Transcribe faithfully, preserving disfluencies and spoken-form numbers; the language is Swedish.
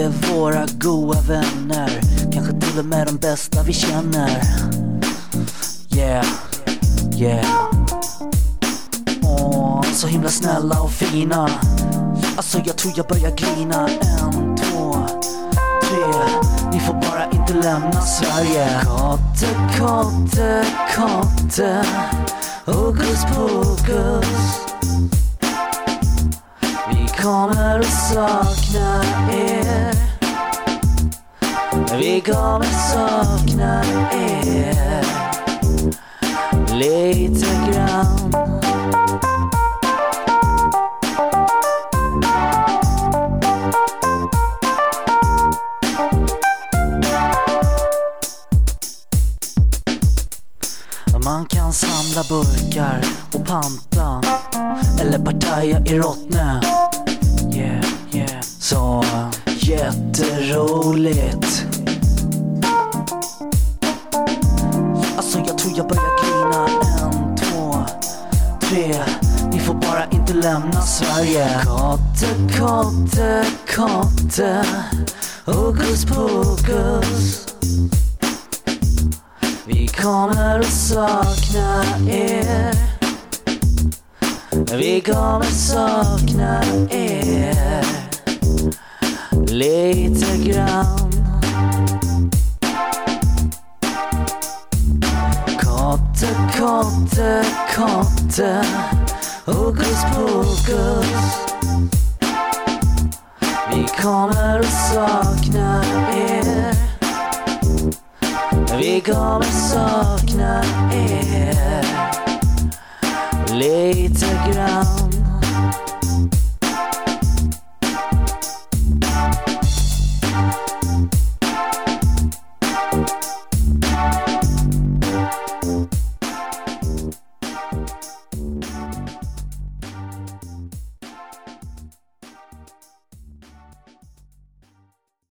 är våra goda vänner, kanske till och med de bästa vi känner. Yeah, yeah. Åh, så himla snälla och fina. Alltså jag tror jag börjar grina. En, två, tre. Ni får bara inte lämna Sverige. Kotte, kotte, kotte, hokus pokus. Vi kommer att sakna er. Vi kommer sakna er lite grann. Man kan samla burkar och panta eller partaja i Rottne. Yeah, yeah. Så jätteroligt. Alltså jag tror jag börjar grina. En, två, tre. Ni får bara inte lämna Sverige. Kotte, kotte, kotte, hokus pokus. Vi kommer att sakna er. Vi kommer sakna er lite grann. Kotte, kotte, kotte, hokus pokus. Vi kommer att sakna er. Vi kommer sakna er lite grann.